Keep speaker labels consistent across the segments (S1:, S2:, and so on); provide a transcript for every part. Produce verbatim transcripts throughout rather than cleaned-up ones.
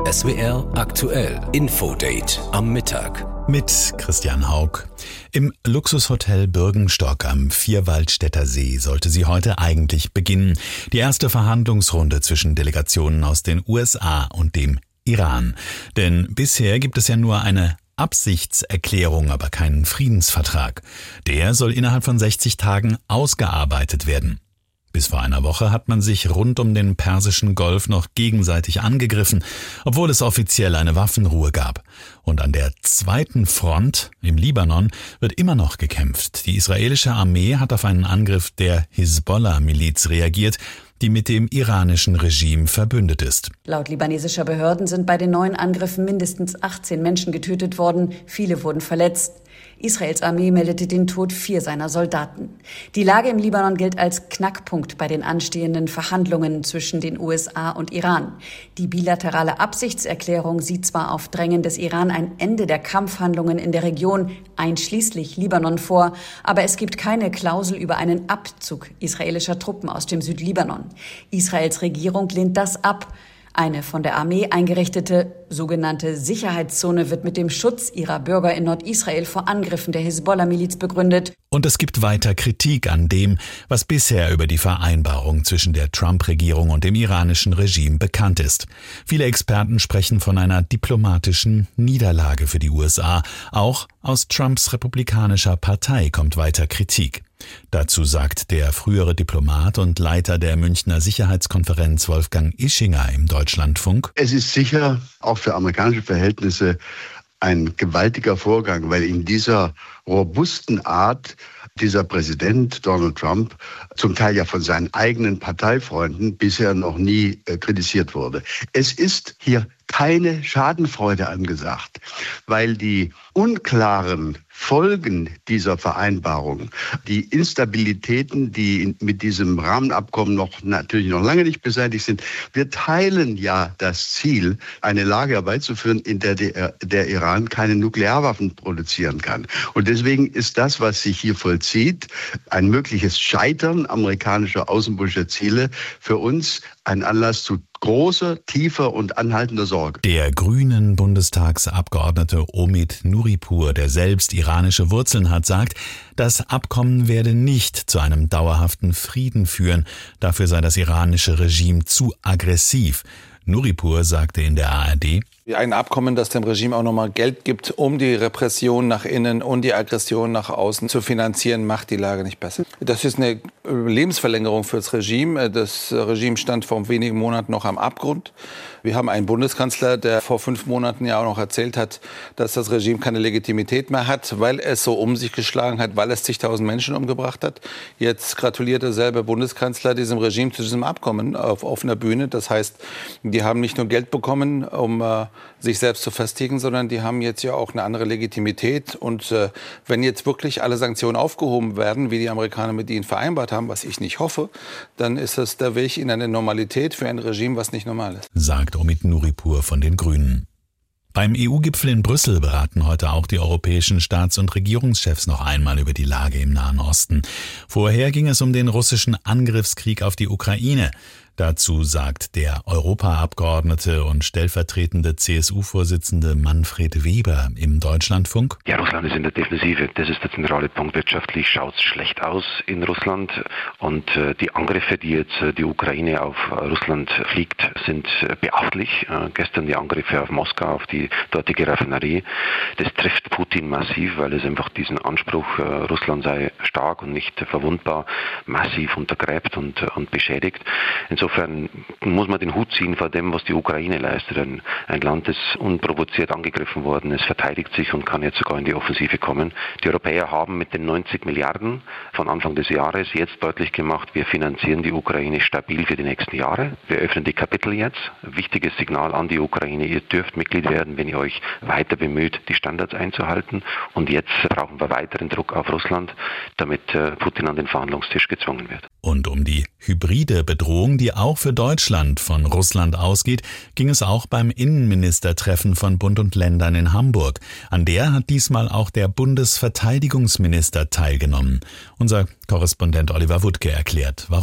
S1: S W R aktuell Infodate am Mittag.
S2: Mit Christian Haug. Im Luxushotel Bürgenstock am Vierwaldstätter See sollte sie heute eigentlich beginnen. Die erste Verhandlungsrunde zwischen Delegationen aus den U S A und dem Iran. Denn bisher gibt es ja nur eine Absichtserklärung, aber keinen Friedensvertrag. Der soll innerhalb von sechzig Tagen ausgearbeitet werden. Bis vor einer Woche hat man sich rund um den Persischen Golf noch gegenseitig angegriffen, obwohl es offiziell eine Waffenruhe gab. Und an der zweiten Front, im Libanon, wird immer noch gekämpft. Die israelische Armee hat auf einen Angriff der Hisbollah-Miliz reagiert, die mit dem iranischen Regime verbündet ist.
S3: Laut libanesischer Behörden sind bei den neuen Angriffen mindestens achtzehn Menschen getötet worden, viele wurden verletzt. Israels Armee meldete den Tod vier seiner Soldaten. Die Lage im Libanon gilt als Knackpunkt bei den anstehenden Verhandlungen zwischen den U S A und Iran. Die bilaterale Absichtserklärung sieht zwar auf Drängen des Iran ein Ende der Kampfhandlungen in der Region, einschließlich Libanon, vor, aber es gibt keine Klausel über einen Abzug israelischer Truppen aus dem Südlibanon. Israels Regierung lehnt das ab. Eine von der Armee eingerichtete sogenannte Sicherheitszone wird mit dem Schutz ihrer Bürger in Nordisrael vor Angriffen der Hisbollah-Miliz begründet.
S2: Und es gibt weiter Kritik an dem, was bisher über die Vereinbarung zwischen der Trump-Regierung und dem iranischen Regime bekannt ist. Viele Experten sprechen von einer diplomatischen Niederlage für die U S A. Auch aus Trumps republikanischer Partei kommt weiter Kritik. Dazu sagt der frühere Diplomat und Leiter der Münchner Sicherheitskonferenz Wolfgang Ischinger im Deutschlandfunk:
S4: Es ist sicher auch für amerikanische Verhältnisse ein gewaltiger Vorgang, weil in dieser robusten Art dieser Präsident Donald Trump zum Teil ja von seinen eigenen Parteifreunden bisher noch nie äh, kritisiert wurde. Es ist hier keine Schadenfreude angesagt, weil die unklaren Folgen dieser Vereinbarung, die Instabilitäten, die mit diesem Rahmenabkommen noch natürlich noch lange nicht beseitigt sind, wir teilen ja das Ziel, eine Lage herbeizuführen, in der der, der Iran keine Nuklearwaffen produzieren kann. Und deswegen ist das, was sich hier vollzieht, ein mögliches Scheitern amerikanischer außenpolitischer Ziele für uns ein Anlass zu großer, tiefer und anhaltender Sorge.
S2: Der grünen Bundestagsabgeordnete Omid Nuripur, der selbst iranische Wurzeln hat, sagt, das Abkommen werde nicht zu einem dauerhaften Frieden führen. Dafür sei das iranische Regime zu aggressiv. Nuripur sagte in der A R D:
S5: Ein Abkommen, das dem Regime auch nochmal Geld gibt, um die Repression nach innen und die Aggression nach außen zu finanzieren, macht die Lage nicht besser. Das ist eine Lebensverlängerung für das Regime. Das Regime stand vor wenigen Monaten noch am Abgrund. Wir haben einen Bundeskanzler, der vor fünf Monaten ja auch noch erzählt hat, dass das Regime keine Legitimität mehr hat, weil es so um sich geschlagen hat, weil es zigtausend Menschen umgebracht hat. Jetzt gratuliert derselbe Bundeskanzler diesem Regime zu diesem Abkommen auf offener Bühne. Das heißt, die haben nicht nur Geld bekommen, um äh, sich selbst zu festigen, sondern die haben jetzt ja auch eine andere Legitimität. Und äh, wenn jetzt wirklich alle Sanktionen aufgehoben werden, wie die Amerikaner mit ihnen vereinbart haben, was ich nicht hoffe, dann ist das der Weg in eine Normalität für ein Regime, was nicht normal ist.
S2: Sagt Omid Nuripur von den Grünen. Beim E U-Gipfel in Brüssel beraten heute auch die europäischen Staats- und Regierungschefs noch einmal über die Lage im Nahen Osten. Vorher ging es um den russischen Angriffskrieg auf die Ukraine. Dazu sagt der Europaabgeordnete und stellvertretende C S U-Vorsitzende Manfred Weber im Deutschlandfunk:
S6: Ja, Russland ist in der Defensive. Das ist der zentrale Punkt. Wirtschaftlich schaut es schlecht aus in Russland. Und äh, die Angriffe, die jetzt äh, die Ukraine auf äh, Russland fliegt, sind äh, beachtlich. Äh, gestern die Angriffe auf Moskau, auf die dortige Raffinerie. Das trifft Putin massiv, weil es einfach diesen Anspruch, äh, Russland sei stark und nicht äh, verwundbar, massiv untergräbt und, äh, und beschädigt. Insofern Insofern muss man den Hut ziehen vor dem, was die Ukraine leistet. Ein, ein Land, das unprovoziert angegriffen worden ist, verteidigt sich und kann jetzt sogar in die Offensive kommen. Die Europäer haben mit den neunzig Milliarden von Anfang des Jahres jetzt deutlich gemacht, wir finanzieren die Ukraine stabil für die nächsten Jahre. Wir öffnen die Kapitel jetzt. Wichtiges Signal an die Ukraine, ihr dürft Mitglied werden, wenn ihr euch weiter bemüht, die Standards einzuhalten. Und jetzt brauchen wir weiteren Druck auf Russland, damit Putin an den Verhandlungstisch gezwungen wird.
S2: Und um die hybride Bedrohung, die auch für Deutschland von Russland ausgeht, ging es auch beim Innenministertreffen von Bund und Ländern in Hamburg. An der hat diesmal auch der Bundesverteidigungsminister teilgenommen. Unser Korrespondent Oliver Wuttke erklärt, warum.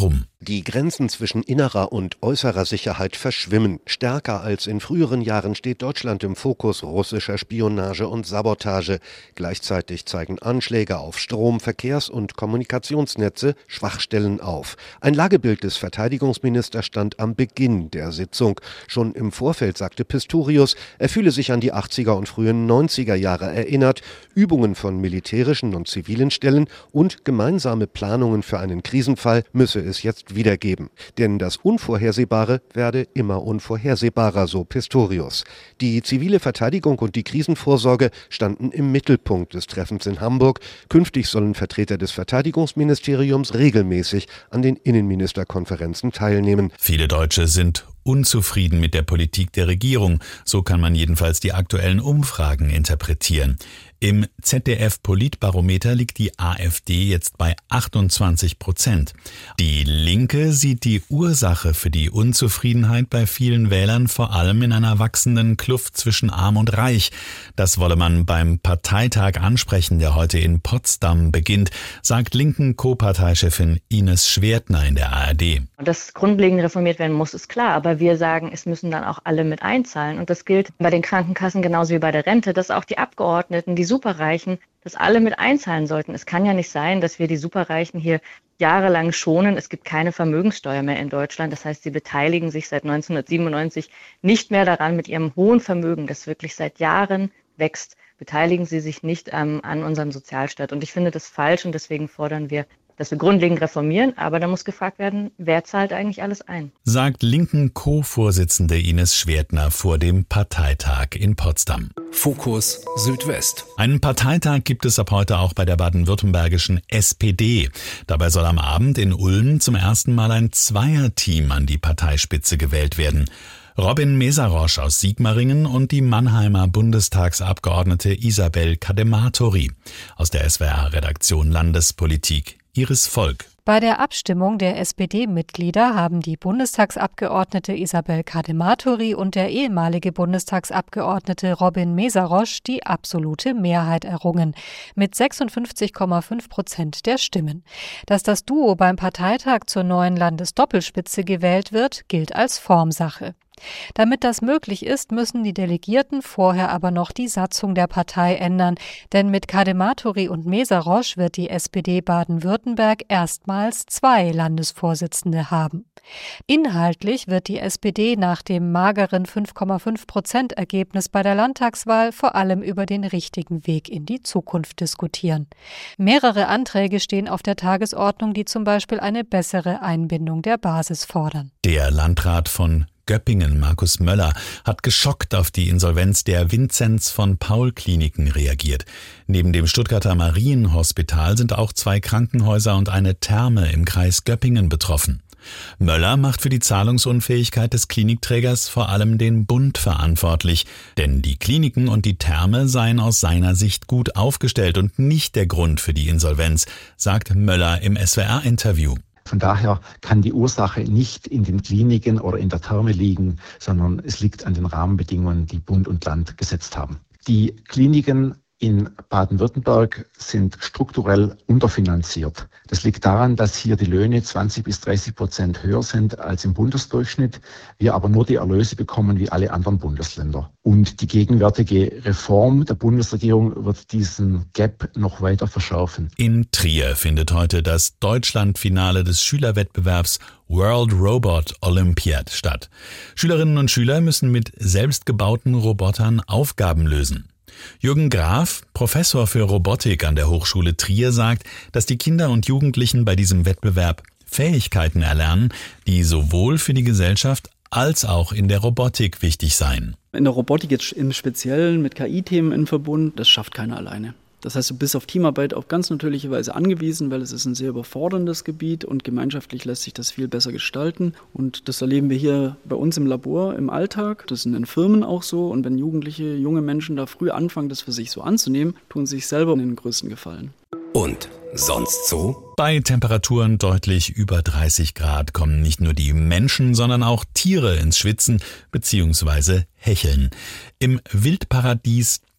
S7: Die Grenzen zwischen innerer und äußerer Sicherheit verschwimmen. Stärker als in früheren Jahren steht Deutschland im Fokus russischer Spionage und Sabotage. Gleichzeitig zeigen Anschläge auf Strom-, Verkehrs- und Kommunikationsnetze Schwachstellen auf. Ein Lagebild des Verteidigungsministers stand am Beginn der Sitzung. Schon im Vorfeld sagte Pistorius, er fühle sich an die achtziger und frühen neunziger Jahre erinnert. Übungen von militärischen und zivilen Stellen und gemeinsame Planungen für einen Krisenfall müsse es jetzt wiedergeben. Denn das Unvorhersehbare werde immer unvorhersehbarer, so Pistorius. Die zivile Verteidigung und die Krisenvorsorge standen im Mittelpunkt des Treffens in Hamburg. Künftig sollen Vertreter des Verteidigungsministeriums regelmäßig an den Innenministerkonferenzen teilnehmen.
S2: Viele Deutsche sind unzufrieden mit der Politik der Regierung. So kann man jedenfalls die aktuellen Umfragen interpretieren. Im Z D F-Politbarometer liegt die AfD jetzt bei achtundzwanzig Prozent. Die Linke sieht die Ursache für die Unzufriedenheit bei vielen Wählern vor allem in einer wachsenden Kluft zwischen Arm und Reich. Das wolle man beim Parteitag ansprechen, der heute in Potsdam beginnt, sagt linken Co-Parteichefin Ines Schwertner in der A R D.
S8: Dass grundlegend reformiert werden muss, ist klar, aber wir sagen, es müssen dann auch alle mit einzahlen. Und das gilt bei den Krankenkassen genauso wie bei der Rente, dass auch die Abgeordneten, die Superreichen, dass alle mit einzahlen sollten. Es kann ja nicht sein, dass wir die Superreichen hier jahrelang schonen. Es gibt keine Vermögenssteuer mehr in Deutschland. Das heißt, sie beteiligen sich seit neunzehnhundertsiebenundneunzig nicht mehr daran mit ihrem hohen Vermögen, das wirklich seit Jahren wächst, beteiligen sie sich nicht ähm, an unserem Sozialstaat. Und ich finde das falsch und deswegen fordern wir, dass wir grundlegend reformieren, aber da muss gefragt werden, wer zahlt eigentlich alles ein?
S2: Sagt linken Co-Vorsitzende Ines Schwertner vor dem Parteitag in Potsdam.
S1: Fokus Südwest.
S2: Einen Parteitag gibt es ab heute auch bei der baden-württembergischen S P D. Dabei soll am Abend in Ulm zum ersten Mal ein Zweierteam an die Parteispitze gewählt werden. Robin Mesarosch aus Sigmaringen und die Mannheimer Bundestagsabgeordnete Isabel Kadematori aus der S W R-Redaktion Landespolitik. Iris Volk.
S9: Bei der Abstimmung der S P D-Mitglieder haben die Bundestagsabgeordnete Isabel Kadematori und der ehemalige Bundestagsabgeordnete Robin Mesarosch die absolute Mehrheit errungen, mit sechsundfünfzig Komma fünf Prozent der Stimmen. Dass das Duo beim Parteitag zur neuen Landesdoppelspitze gewählt wird, gilt als Formsache. Damit das möglich ist, müssen die Delegierten vorher aber noch die Satzung der Partei ändern, denn mit Kadematori und Mesarosch wird die S P D Baden-Württemberg erstmals zwei Landesvorsitzende haben. Inhaltlich wird die S P D nach dem mageren fünf Komma fünf Prozent Ergebnis bei der Landtagswahl vor allem über den richtigen Weg in die Zukunft diskutieren. Mehrere Anträge stehen auf der Tagesordnung, die zum Beispiel eine bessere Einbindung der Basis fordern.
S2: Der Landrat von Göppingen, Markus Möller, hat geschockt auf die Insolvenz der Vinzenz von Paul Kliniken reagiert. Neben dem Stuttgarter Marienhospital sind auch zwei Krankenhäuser und eine Therme im Kreis Göppingen betroffen. Möller macht für die Zahlungsunfähigkeit des Klinikträgers vor allem den Bund verantwortlich, denn die Kliniken und die Therme seien aus seiner Sicht gut aufgestellt und nicht der Grund für die Insolvenz, sagt Möller im S W R-Interview.
S10: Von daher kann die Ursache nicht in den Kliniken oder in der Therme liegen, sondern es liegt an den Rahmenbedingungen, die Bund und Land gesetzt haben. Die Kliniken in Baden-Württemberg sind strukturell unterfinanziert. Das liegt daran, dass hier die Löhne zwanzig bis dreißig Prozent höher sind als im Bundesdurchschnitt, wir aber nur die Erlöse bekommen wie alle anderen Bundesländer. Und die gegenwärtige Reform der Bundesregierung wird diesen Gap noch weiter verschärfen.
S2: In Trier findet heute das Deutschlandfinale des Schülerwettbewerbs World Robot Olympiad statt. Schülerinnen und Schüler müssen mit selbstgebauten Robotern Aufgaben lösen. Jürgen Graf, Professor für Robotik an der Hochschule Trier, sagt, dass die Kinder und Jugendlichen bei diesem Wettbewerb Fähigkeiten erlernen, die sowohl für die Gesellschaft als auch in der Robotik wichtig seien.
S11: In der Robotik jetzt im Speziellen mit K I-Themen in Verbund, das schafft keiner alleine. Das heißt, du bist auf Teamarbeit auf ganz natürliche Weise angewiesen, weil es ist ein sehr überforderndes Gebiet und gemeinschaftlich lässt sich das viel besser gestalten. Und das erleben wir hier bei uns im Labor im Alltag. Das ist in Firmen auch so. Und wenn Jugendliche, junge Menschen da früh anfangen, das für sich so anzunehmen, tun sie sich selber den größten Gefallen.
S1: Und sonst so?
S2: Bei Temperaturen deutlich über dreißig Grad kommen nicht nur die Menschen, sondern auch Tiere ins Schwitzen bzw. Hecheln. Im Wildparadies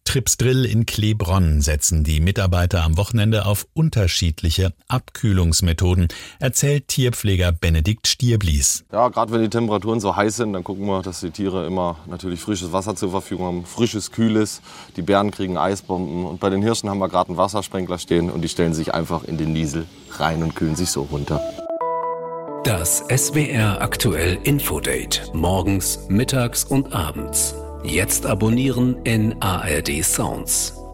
S2: Tripsdrill in Klebronn setzen die Mitarbeiter am Wochenende auf unterschiedliche Abkühlungsmethoden, erzählt Tierpfleger Benedikt Stierblies.
S12: Ja, gerade wenn die Temperaturen so heiß sind, dann gucken wir, dass die Tiere immer natürlich frisches Wasser zur Verfügung haben, frisches, kühles. Die Bären kriegen Eisbomben und bei den Hirschen haben wir gerade einen Wassersprenkler stehen und die stellen sich einfach in den Niesel rein und kühlen sich so runter.
S1: Das S W R Aktuell Infodate. Morgens, mittags und abends. Jetzt abonnieren in A R D Sounds.